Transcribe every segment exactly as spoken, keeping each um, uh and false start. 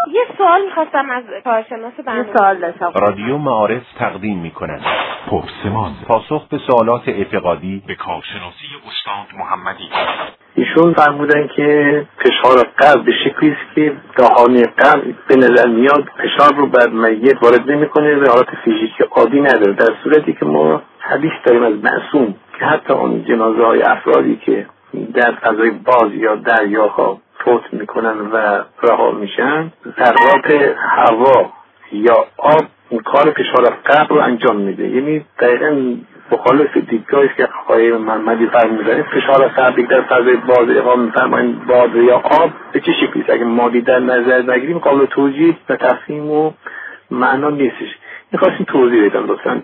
یه سوال می‌خواستم از کارشناس برنامه. یه سوال داشتم. رادیو معارف تقدیم می‌کند پرسمان، پاسخ به سوالات اعتقادی به کارشناسی استاد محمدی. ایشون فرمودن که فشار قلب به شکلی است که دهان قلب به نظر میاد فشار رو بر میت وارد نمی‌کنه و حالت فیزیکی عادی نداره، در صورتی که ما حدیث داریم از معصوم که حتی اون جنازه‌های افرادی که در فضای باز یا دریاها فوت میکنن و رها میشن، ذرات هوا یا آب این کار فشار قلب رو انجام میده. یعنی دقیقاً مخالف دیدگاهی که آقای محمدی فرمودن فشار قلب در فضای باز اقام میفرمایند باز یا آب به چه شکلی است. اگه ما در نظر نگیریم قابل توجیه و تفهیم و معنا نیستش. می‌خواستیم توضیح بدم لطفاً.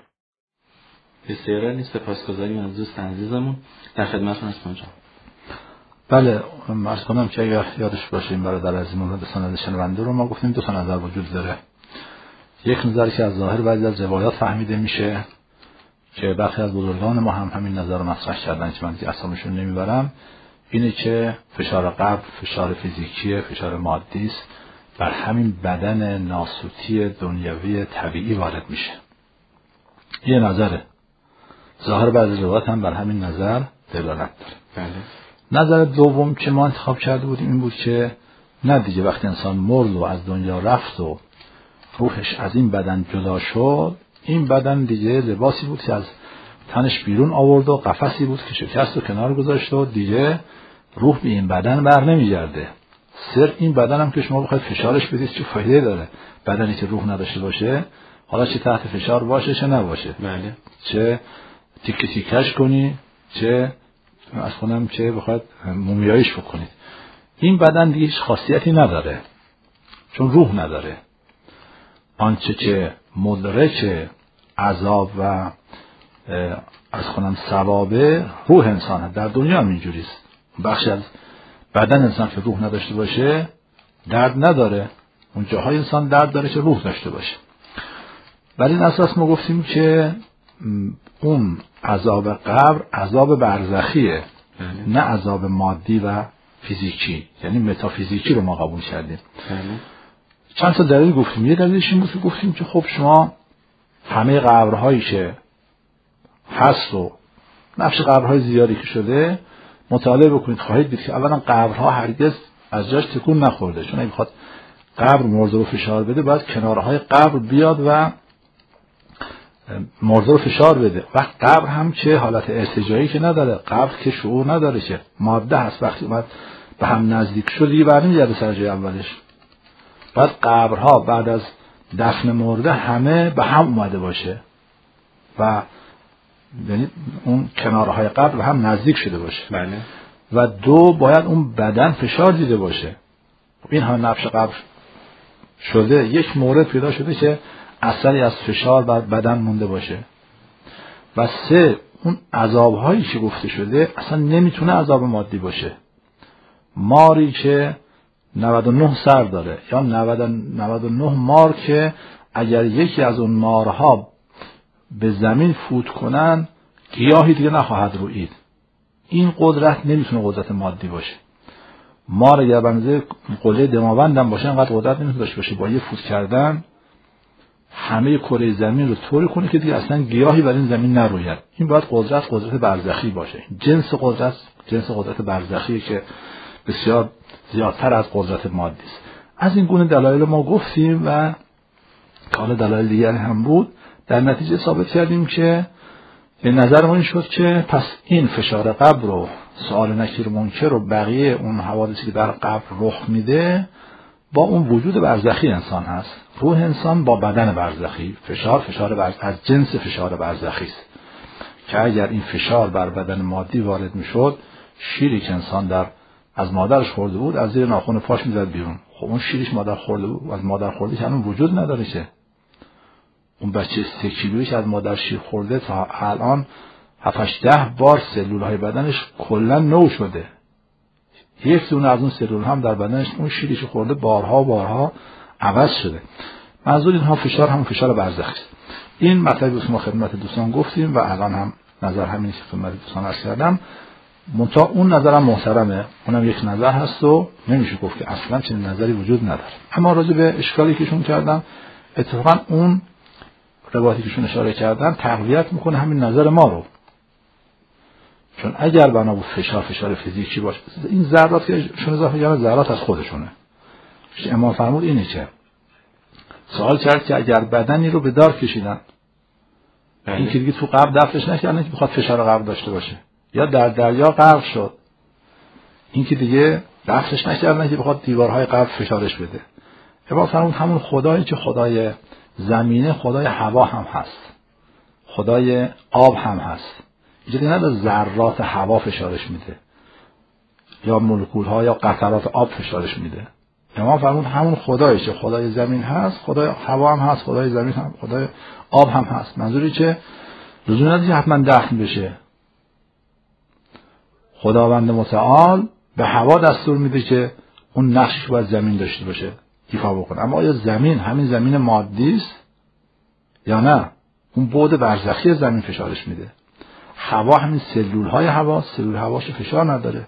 بسیار نیست. سپاسگزاریم از دوست عزیزمون. در خدمتتون هستم جان. بله، عرض کنم که اگر یادش باشه این برادر عزیزمون به سند شنونده رو ما گفتیم دو تا نظر وجود داره. یک نظر که از ظاهر بعضی از روایات فهمیده میشه که برخی از بزرگان ما هم همین نظر رو مطرح کردن که من دیگه اسامشون نمیبرم، اینه که فشار قلب فشار فیزیکیه، فشار مادی است، بر همین بدن ناسوتی دنیوی طبیعی وارد میشه. یه نظره. ظاهر بعضی روایات هم بر همین نظر دلالت داره. بله. نظر دوم که ما انتخاب کرده بودیم این بود که نه دیگه، وقتی انسان مرد و از دنیا رفت و روحش از این بدن جدا شد، این بدن دیگه لباسی بود که از تنش بیرون آورد و قفسی بود که شکست و کنار گذاشت و دیگه روح به این بدن بر نمیگرده. صرف این بدن هم که شما بخواید فشارش بدید چه فایده داره؟ بدنی که روح نداشته باشه، حالا چه تحت فشار باشه چه نباشه، بله، چه تیکه تیکش کنی چه از خونم که بخواید مومیاییش بکنید، این بدن دیگه هیچ خاصیتی نداره چون روح نداره. آنچه که مدرک عذاب و از خونم ثوابه روح انسان هست. در دنیا هم اینجوریست. بخشی از بدن انسان که روح نداشته باشه درد نداره، اون جاهای انسان درد داره که روح داشته باشه. بر این اساس ما گفتیم که اون عذاب قبر عذاب برزخیه، نه عذاب مادی و فیزیکی، یعنی متافیزیکی رو ما قبول کردیم. چند تا دلیل گفتیم. یه دلیلش این بود که گفتیم که خب شما همه قبرهایی که هست و نقش قبرهای زیادی که شده مطالعه بکنید، خواهید دید که اولا قبرها هرگز از جاش تکون نخورده، چون اگه بخواد قبر مرده رو فشار بده باید کنارهای قبر بیاد و مرده رو فشار بده. وقت قبر هم که حالت ارتجاعی که نداره، قبر که شعور نداره، که ماده هست، وقتی اومد به هم نزدیک شد دیگه برنمیگرده سر جای اولش. بعد قبرها بعد از دفن مرده همه به هم اومده باشه و یعنی اون کنارهای قبر به هم نزدیک شده باشه. بله. و دو، باید اون بدن فشار دیده باشه. این هم نقش قبر شده، یک مورد پیدا شده که اثری از فشار بر بدن مونده باشه. و سه، اون عذابهایی که گفته شده اصلا نمیتونه عذاب مادی باشه. ماری که نود و نه سر داره یا نود و نه مار که اگر یکی از اون مارها به زمین فوت کنن گیاهی دیگه نخواهد روید، این قدرت نمیتونه قدرت مادی باشه. مار اگر بنزه قله دماوند هم باشه انقدر قدرت نمیتونه داشته باشه با یه فوت کردن همه کره زمین رو طوری کنه که دیگه اصلا گیاهی بر این زمین نروید. این باید قدرت قدرت برزخی باشه. جنس قدرت جنس قدرت برزخیه که بسیار زیادتر از قدرت مادی است. از این گونه دلایل ما گفتیم و حالا دلایل دیگری هم بود. در نتیجه ثابت کردیم که به نظر ما این شد که پس این فشار قبر رو، سؤال نکیر منکر و بقیه اون حوادثی که در قبر رخ میده با اون وجود برزخی انسان هست. روح انسان با بدن برزخی، فشار فشار برز... از جنس فشار برزخی است که اگر این فشار بر بدن مادی وارد میشد، شیری که انسان در از مادرش خورده بود از زیر ناخن پاش میزد بیرون. خب اون شیریش مادر خورده بود، از مادر خورده که الان وجود نداره. که اون بچه سه کیلویی که از مادر شیر خورده تا الان هفت ده بار سلولهای بدنش کلا نو شده. یک دونه از اون سلول هم در بدنش اون شیریش خورده بارها و بارها عوض شده. منظور اینها فشار هم فشار برزخی است. این مطلبی که ما خدمت دوستان گفتیم و الان هم نظر همین که خدمت دوستان عرض کردم. منتها اون نظرم محترمه، اونم یک نظر هست و نمیشه گفت که اصلا چنین نظری وجود نداره. اما راجع به اشکالی که ایشون کردن، اتفاقا اون روایتی که ایشون اشاره کردن تقویت میکنه همین نظر ما رو. چون اگر بنا به فشار فشار فیزیکی باشه، این ذرات که ایشون اضافه کردن ذرات از خودشونه. امام فرمود اینه که سوال کرد که اگر بدنی رو به دار کشیدن، این که دیگه تو قبر دفنش نکردن که بخواد فشار قبر داشته باشه، یا در دریا غرق شد، این که دیگه دفنش نکردن که بخواد دیوارهای قبر فشارش بده. امام فرمود همون خدایی که خدای زمینه خدای هوا هم هست، خدای آب هم هست. اینجوری نه به ذرات هوا فشارش میده یا مولکول ها یا قطرات آب فشارش میده. امام فرمود همون خدایی که خدای زمین هست، خدای هوا هم هست، خدای زمین هم، خدای آب هم هست. منظوری که لزوم نداره حتما دفن بشه. خداوند متعال به هوا دستور میده که اون نقشش باید زمین داشته باشه، ایفا بکنه. اما آیا زمین همین زمین مادی است یا نه؟ اون بعد برزخی زمین فشارش میده. هوا همین سلول های هوا، سلول هواش فشار نداره.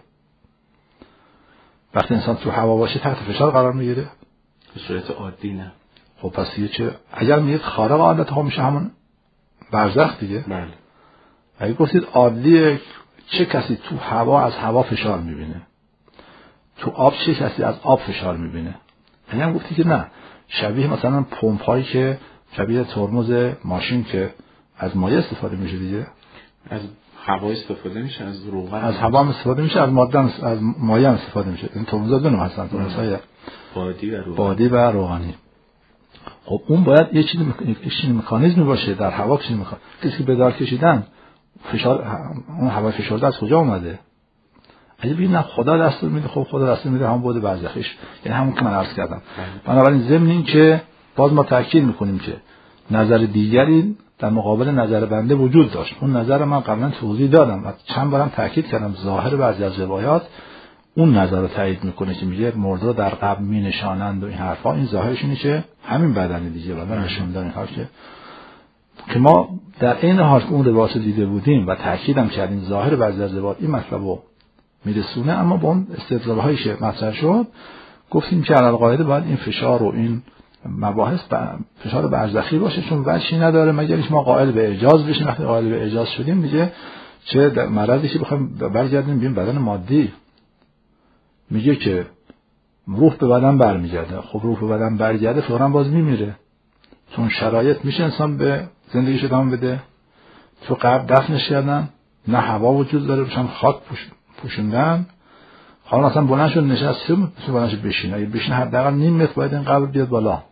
وقتی انسان تو هوا باشه تحت فشار قرار میگیره؟ به صورت عادی نه. خب پس یه چه اگر میگید خارق عادت ها میشه همون برزخ دیگه. بله. اگه گفتید عادیه، چه کسی تو هوا از هوا فشار میبینه؟ تو آب چه کسی از آب فشار میبینه؟ اگه هم گفتی که نه، شبیه مثلا پمپ هایی که شبیه ترمز ماشین که از مایع استفاده میشه دیگه، از هوا استفاده میشه، از روغن از هوا هم استفاده میشه، از ماده از مایع هم استفاده میشه. این ترمزها دو نوع هستن، ترمزهای بادی و روغنی. بادی و روغنی. خب اون باید یه چیزی مک... مکانیزمی باشه در هوا که میخواد. کسی که به دار کشیدن فشار اون هوا فشرده از کجا اومده؟ اگه ببین نه خدا دستور میده، خب خدا دستور میده هم بود برزخیش، یعنی همون که من عرض کردم. بنابراین ضمن این که باز ما تاکید میکنیم که نظر دیگری در مقابل نظر بنده وجود داشت. اون نظر من قبلا توضیح دادم و چند بارم تاکید کردم ظاهر بعضی از روایات اون نظر رو تایید میکنه که میگه مرده رو در قبر مینشانند و این حرفا. این ظاهرش اینه که همین بدن دیگه بدن نشون دادن اینها که که ما در این حال که اون روایات دیده بودیم و تاکیدم کردیم ظاهر بعضی از روایات این مطلب رو میرسونه. اما با اون استدلال‌هایی که مطرح شد گفتیم که علل قاعده باید این فشار و این مباحث فشار برزخی باشه، چون وجهی نداره مگر اینکه ما قائل به اعجاز بشیم. وقتی قائل به اعجاز شدیم دیگه چه مرضی که بخوایم برگردیم ببین بدن مادی میگه که روح به بدن برمیگرده. خب روح به بدن برگرده فوراً باز میمیره. چون شرایط میشه انسان به زندگیش ادامه بده. تو قبر دفنش کردن، نه هوا وجود داره، روشن خاک پوشوندن. حالا مثلا بلند شد نشست، چه بلند شد بشینه؟ اگه بشینه حداقل نیم متر باید این قبر بیاد بالا.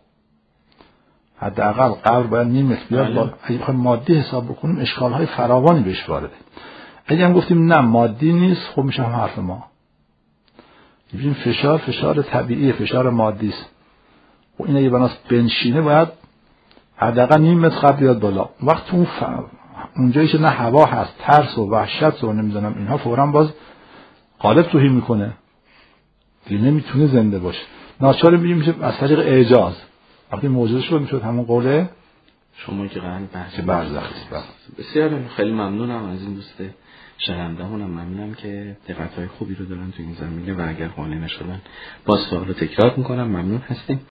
حداقل قبر باید نیم متر بیاد بالا. اگه بخوایم مادی حساب بکنیم اشکال‌های فراوانی بهش وارده. اگه هم گفتیم نه مادی نیست، خب میشه هم حرف ما. ببین فشار فشار طبیعی، فشار مادی است. و این اگه بناس بنشینه باید حداقل نیم متر قبر بیاد بالا. وقت اون ف... اونجایی که نه هوا هست، ترس و وحشت و نمیدونم اینها فوراً باز غالب توهی میکنه دیگه، نمیتونه زنده باشه. ناچار میشه از طریق اعجاز. وقتی موجود شد میشد همون قوله شما که قرن بحث برزخی. بسیار خیلی ممنونم از این دوست شنونده هونم، ممنونم که دقت‌های خوبی رو دارن تو این زمینه و اگر قانع نشدن باز سوالو تکرار میکنم. ممنون هستیم.